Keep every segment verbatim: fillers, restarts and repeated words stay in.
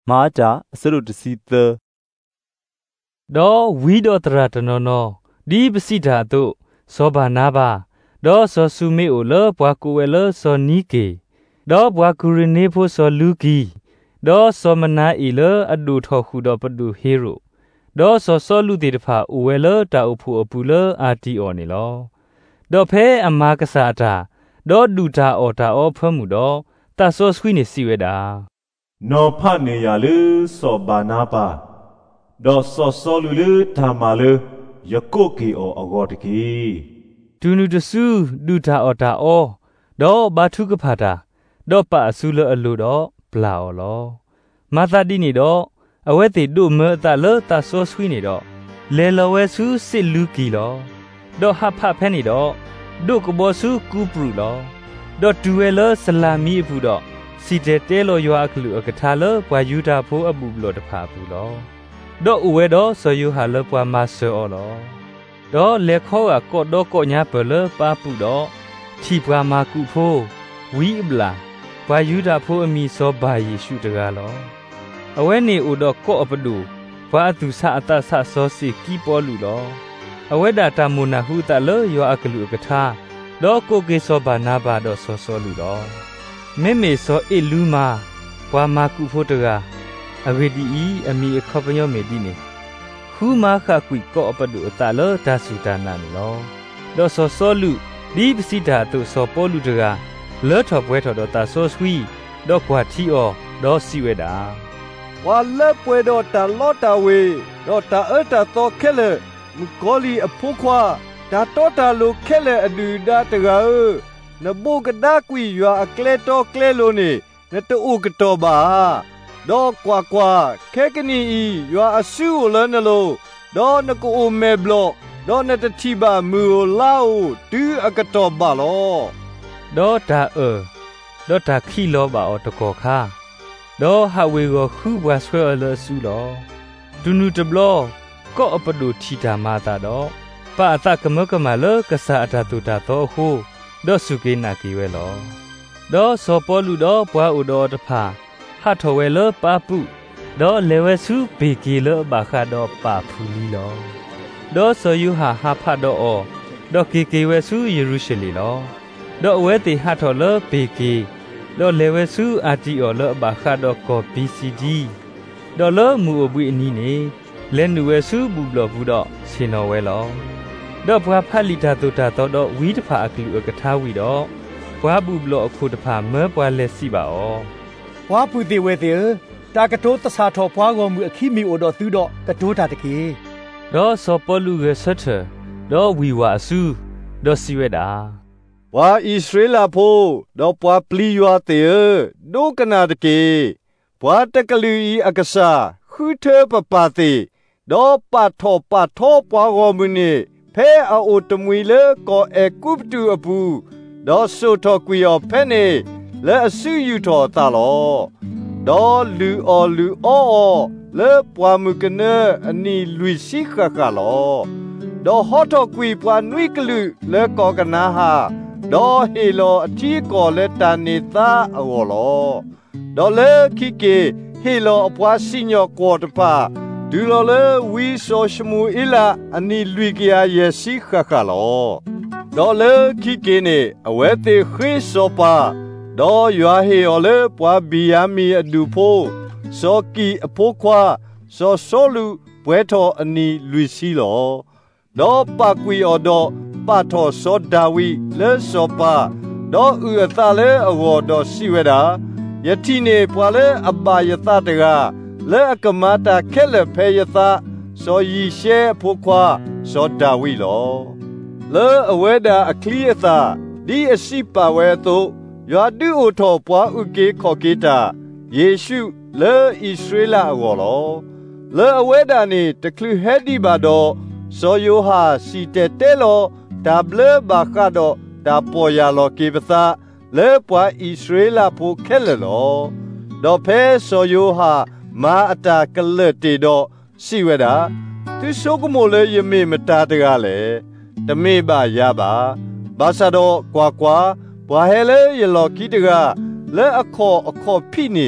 မာတာအစရုတစီသဒေါ်ဝီဒေါ်တရာတနောနောဒီပစီတာတုစောဘာနာဘာဒေါ်စောဆုမေအိုလဘွာကူဝဲလစောနီကေဒေါ်ဘွာကူရနေဖို့စောလူကီဒေါ်စောမနာအီလအဒူထောခုဒေါ်ပဒူဟီရိုဒေါ်စောစောလူတေတဖာဥဝဲလတာအဖူအပူလအာတီအော်နေလောဒေါ်ဖဲအမာကစားတာဒေါ်ဒူတာအော်တာအော်ဖမှုဒေါ်တဆောဆွီနေစီဝဲတာနော်ဖတ်နေရလေစောဘာနာပါဒေါ်စောစောလူလေဓမ္မလေယကုတ်ကီအော်အဂေါ်တကီဒူနူတဆူဒူတာအော်တာအော်ဒေါ်ဘာထုကဖာတာဒေါ်ပါအဆူလအလူဒေါ်ပလာအော်လောမာသာဒီနေဒေါ်အဝဲတိဒုမဲတာလတာဆောဆွီနေဒေါ်လေလဝဲဆူစစ်လူကီလောဒေါ်ဟဖဖဲနေဒေါ်ဒုကဘောဆူကူပရူလောဒေါ်ဒူဝဲလဆလာမီအဖူဒေါ်စီတဲတဲလောရွာကလူအကထာလဘွာယူတာဖိုးအပူဘလောတဖာဘူးလောဒေါ်ဥဝဲဒေါ်ဆောယူဟာလဘွာမဆောအော်လောဒေါ်လေခေါကကော့ဒေါ်ကော့ညာပလပါပူဒေါ်ချီပွာမာကူဖိုးဝီဘလာဘွာယူတာဖိုးအမီစောဘာယေရှုတကားလောအဝဲနေဥဒေါ်ကော့အပဒူဘွာအသူဆအတဆဆောစီကီပေါ်လူလောအဝဲဒါတာမူနာဟုတလရွာအကလူကထာဒေါ်ကိုကေစောဘာနာဘာဒေါ်ဆောဆောလူလောမေမေစောအလူမာဘွာမာကူဖိုးတကားအဝေဒီဤအမီအခပညောမေဒီနေခူမာခကွီကောအပဒူအတလဒါဆူတာနာမီလောဒေါ်ဆောဆောလူဒီပစီတာတုစောပေါ်လူတကားလောထော်ပွဲထော်ဒေါ်တာဆောဆွီဒေါ်ကွာတီအောဒေါ်စီဝဲတာဝါလက်ပွဲတော့တလောတာဝေတော့တာအတာတော့ခဲလေမကောလီအဖိုးခွာဒါတော့တာလိုခဲလေအဒူဒါတကားနဘုကဒါကွီရွာအကလေတော့ကလေလိုနေနတူကတော်ပါတော့ကွာကွာခဲကနီဤရွာအဆူလနလိုတော့နကူမေဘလောတော့နတတိပါမူလာအိုတူအကတော်ပါလောတော့တာအတော့တာခီလောပါအော်တကောခါတော့ဟာဝေကိုခူဘွားဆွဲအလဆူလောဒူနူတဘလောကော့အပဒူထီတာမာတာတော့ပါအတကမကမလကဆာအတာတူတာတော့ဟိုတော့စုကေနာကီဝဲလောတော့စောပေါ်လူတော့ဘွားဥတော်တဖာဟတ်ထော်ဝဲလပါပုတော့လေဝဲစုဘေကီလဘာခါတော့ပါဖူလီလောတော့ဆိုယူဟာဟာဖတ်တော့အော်တော့ကေကေဝဲစုယေရုရှလင်လောတော့ဝဲတေဟတ်ထော်လဘေကီတော့လေဝဲစုအာတီအော်လဘာခါတော့ကောပီစီဒီတော့လမူအပွေအနီးနေလဲနူဝဲစုဘူးဘလဘူးတော့စင်တော်ဝဲလောတော့ဘွားဖတ်လီတာတူတာတော့ဝီတဖာအကလူအကထားဝီတော့ဘွားဘူးဘလအခုတဖာမဲဘွားလက်စီပါအောဘွားပူတိဝဲတေတာကတိုးတဆာထောဘွားကောမူအခီမီအိုတော့သူတော့ကတိုးတာတကေတော့စောပလူရဲ့ဆက်ထတော့ဝီဝါဆူတော့စီဝဲတာဝါဣသရေလဖို့တော့ပွားပလီရွာတေဒုကနာတကေဘွားတကလူဤအကဆာခုထေပပတိတော့ပါထောပါထောပွားကောမူနေဖဲအိုတမွေလေကောအကုပတူအပူတော့ဆိုထောကွီယောဖဲနေလဲအစုယူတော်တာလောဒေါ်လူအော်လူအော်လဲပွားမှုကနေအနီလူရှိခခလောဒေါ်ဟောတော်ကွီပွားနွိကလူလဲကောကနာဟာဒေါ်ဟီလောအတီကောလဲတန်နေသားအော်လောဒေါ်လဲခိကေဟီလောအပွားစီညောကောတပါဒူလောလဲဝီဆိုရှမူအီလာအနီလူကရယေရှိခခလောဒေါ်လဲခိကေနေအဝဲတေခွေးစောပါဒေါ်ရွာဟေော်လေပွားဘီယာမီအဒူဖိုးစောကီအဖိုးခွာစောစောလူဘွဲတော်အနီလူစီလောဒေါ်ပါကွီအော်ဒေါ်ပါတော်စောဒါဝီလဲစောပါဒေါ်ဥအသလဲအဝေါ်ဒေါ်စီဝဲတာယတိနေပွာလဲအပါယသတကလဲအကမတာခဲလက်ဖဲယသစောယီရှဲအဖိုးခွာစောဒါဝီလောလဲအဝဲတာအခလီအသာဒီအစီပါဝဲတို့ရွာတူအိုထောပွားဥကေခေါ်ကေတာယေရှုလဲဣသရေလအဝေါ်လောလဲအဝဲတာနေတကလူဟဲဒီဘာတော့စောယိုဟာစီတဲတဲလောဒါဘလဘာကတော့ဒါပေါ်ရလောကေပသလဲပွားဣသရေလဖို့ခဲလေလောတော့ဖဲစောယိုဟာမာအတာကလတေတော့စီဝဲတာသူဆိုကမိုလဲယမေမတာတကားလေတမေပါရပါဘာသာတော့ကွာကွာဘွာဟဲလေယလောကီတကလဲအခေါ်အခေါ်ဖိနေ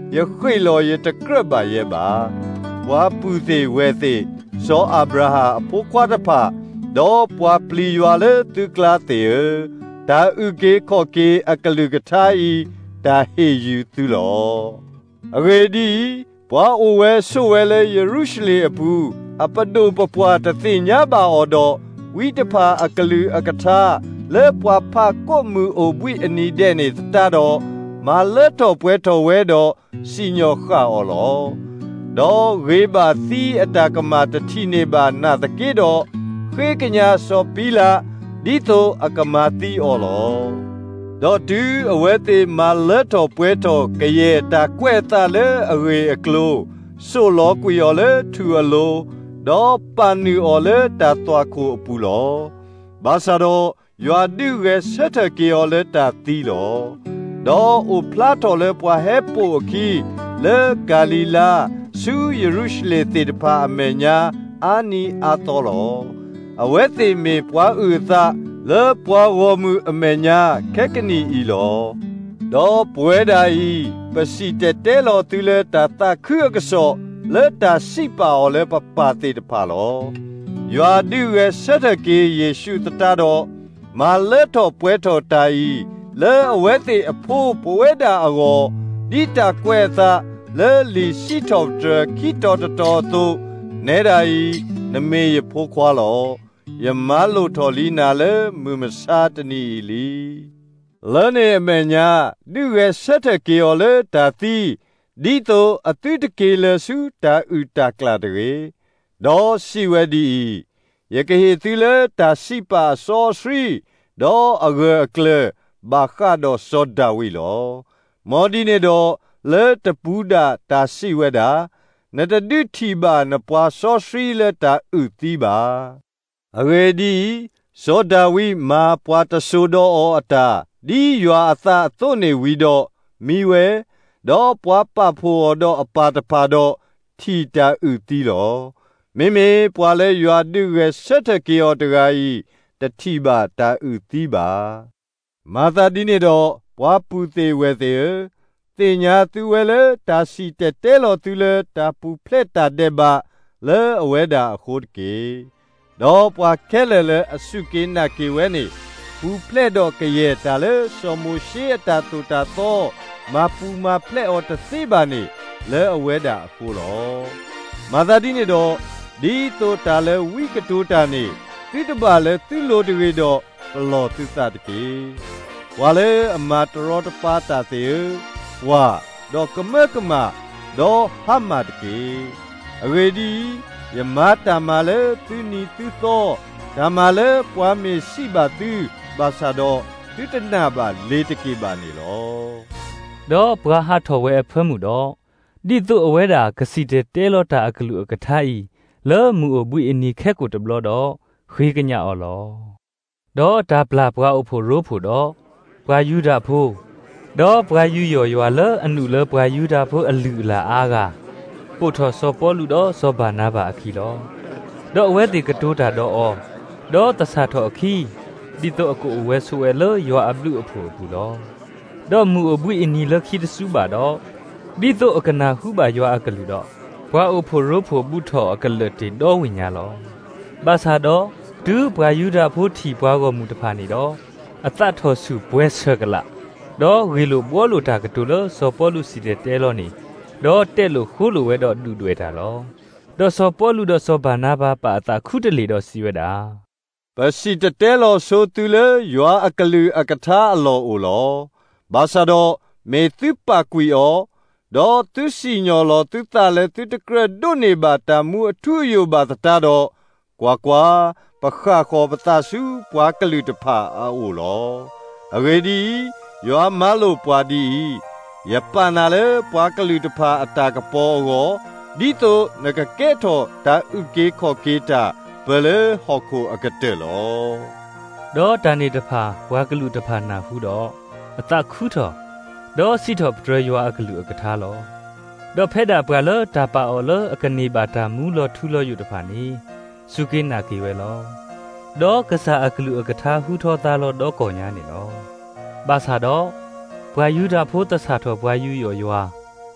ยခွေလောရတကရပါရဲ့ပါပွားပူသေးဝဲသေးဇောအာဗြဟံအဖို့ခွာတဖာဒေါ်ပွားပလီရွာလေသူကလာသေးဒါဥကေခော့ကေအကလူကထားဤဒါဟေယူသူလောအဂေဒီပွားအိုဝဲဆိုဝဲလေယေရုရှလေအပူအပဒိုပပွားတသိညာပါအော်တော့ဝိတဖာအကလူအကထားလေပွားဖာကိုမှုအိုဘွိအနီတဲ့နေတတော်မာလက်တော်ပွဲတော်ဝဲတော်စီညောခါအော်လောဒေါ်ဝေဘာသီအတကမတတိနေပါနာတကေတော်ခေကညာစောပီလာဒီတိုအကမတိအော်လောဒေါ်တူအဝဲသေးမာလက်တော်ပွဲတော်ကရဲ့တာကွဲ့တာလေအဝေအကလိုဆိုလောကွေော်လေထူအလိုဒေါ်ပန်နီအော်လေတာတွားကိုအပူလောဘာသာတော်ရွာဒုရဲ့ဆက်ထကေော်လေတာတီလောဒေါ်အိုဖလာတော်လေပွားဟဲပိုခီလေဂါလီလာဆူယေရုရှလေတေတဖာအမေညာအာနီအာတော်လောအဝဲသေးမေပွားဥသာလေပွားဝမှုအမေညာခက်ကနီဤလောဒေါ်ပွဲဒါဤပစီတဲတဲလောသူလေတာတာခွေကစောလေတာစိပါော်လေပပတေတဖာလောရွာဒုရဲ့ဆက်ထကေယေရှုတတတော်မာလက်တော်ပွဲတော်တာဤလေအဝဲသေးအဖိုးပွဲဒါအောဒီတာကွဲသာလေလီရှိတော်တခီတော်တော်သူနေတာဤနမေရဖိုးခွာလောယမလိုတော်လီနာလေမူမစာတနီလီလဲနေအမညာဒုရဲ့ဆက်ထကေော်လေတာတိဒီတိုအတုတကေလစုတာဥတာကလာတေဒေါ်စီဝဒီယကဟေသီလေတာစီပါဆောစရီဒေါ်အဂကလဘာခါဒေါ်စောဒဝီလောမော်ဒီနေဒေါ်လေတပူဒတာစီဝဒါနတဒုတီဘာနပွားဆောစရီလေတာဥတီပါအဝေဒီစောဒဝီမာပွားတဆူဒေါ်အောအတာဒီရွာအသသွနေဝီတော့မိဝဲဒေါ်ပွားပဖို့တော့အပါတဖာတော့ထီတာဥတီလောမေမေပွားလဲရွာဒုရဲ့ဆက်ထကေော်တဂါဤတတိပါတာဥတီပါမာသာဒီနေတော့ပွားပူသေးဝဲသေးတင်ညာသူဝဲလေတာစီတဲတဲလောသူလေတာပူဖလက်တာတဲ့ပါလဲအဝဲတာအခိုးတကေဒေါ်ပွားခဲလေလေအစုကေနာကေဝဲနေပူဖလက်တော့ကရဲ့တာလေစောမိုရှိအတာတူတာတော့မာပူမာဖလက်အော်တသိပါနေလဲအဝဲတာအခိုးလောမာသာဒီနေတော့ဒီတိုတာလေဝိကတိုတာနေတိတပါလေသူလိုတရီတော့ဘလောသစ္စတကေဝါလေအမတရောတပါတာသေးဝါဒေါကမကမဒေါဟမတ်ကေအဝေဒီယမတာမလေသူနီသူသောဓမ္မလေပွားမေရှိပါသူဘာသာတော့တိတနာပါလေတကေပါနေလောဒေါ်ဘွားဟာထော်ဝဲဖမှုတော့ဒီသူအဝဲတာကစီတဲတဲလောတာအကလူအကထားဤလောမှုအဘွိအနီခက်ကိုတဘလောတော့ခွေးကညအော်လောဒေါ်ဒါပလာဘွားအဖို့ရိုးဖို့တော့ဘွာယူတာဖို့ဒေါ်ဘွာယူယော်ရွာလအနုလဘွာယူတာဖို့အလူလာအားကပို့ထော်စောပေါ်လူတော့စောဘာနာပါအခီလောဒေါ်အဝဲတီကတိုးတာတော့အော်ဒေါ်တဆာထော်အခီဒီတော့အကိုအဝဲဆူဝဲလရွာအဘလူအဖို့ဘူးလောဒေါ်မှုအဘွိအနီလခီတဆူပါတော့ဒီတော့အကနာဟုပါရွာအကလူတော့ဘွာအဖို့ရိုးဖို့ဘူးထော်အကလတ်တီတော့ဝိညာလောဘာသာတော့ဒူဘွာယူတာဖို့ထီဘွာကောမှုတဖာနေတော့အသတ်ထော်စုဘွဲဆကလာဒေါ်ဝီလိုဘောလိုတာကတူလို့စောပေါ်လူစီတဲ့တဲလို့နေဒေါ်တက်လို့ခိုးလိုဝဲတော့တူတွေ့တာလောဒေါ်စောပေါ်လူတော့စောဘာနာဘာပါတာခုတလေတော့စီဝဲတာပစီတတဲလို့ဆိုတူလေရွာအကလူအကထားအလောအိုလောဘာသာတော့မေသူပါကွီအောဒေါ်သူစီညောလောသူတာလေသူတကရဒုနေပါတာမူအထုယဘာတတာတော့ကွာကွာပခါခောပတာစုပွားကလူတဖာအိုလောအဝေဒီယောမလိုပွားဒီယပနာလေပွားကလူတဖာအတာကပေါ်ကိုဒီတိုနကကဲထောတာဥကေခောကေတာဘလေဟောကိုအကတဲ့လောဒေါ်တန်နေတဖာပွားကလူတဖာနာဖူးတော့အတခုထောဒေါ်စီထောပဒရယောအကလူအကထားလောဒေါ်ဖဲတာပွာလတာပါအောလအကနေပါတာမူလောထူလောယူတဖာနေစုကိနာကေဝဲလောဒေါ်ကစားအကလူအကထားဟူထောသားလောဒေါ်ကောညာနေလောဘာသာတော့ဘွာယူတာဖိုးတဆာထောဘွာယူယောရွာ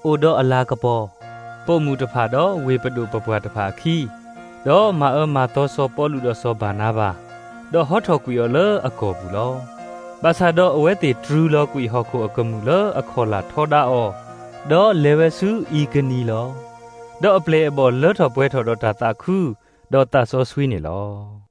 โอดออลากะปอปอมูตะผาดอเวปดุปะปวะตะผาคีดอมาเอมาตอซอปอลุดอซอบานาบาดอฮอทอกุยอเลอโกบูลอบาซาดออเวติทรูลอกุยฮอคูอกมูเลอคอลาทอดาออดอเลเวซูอีกนีลอดอเปเลบอเลทอปเวทอดอตาตาคูดอตาซอสวีนีลอ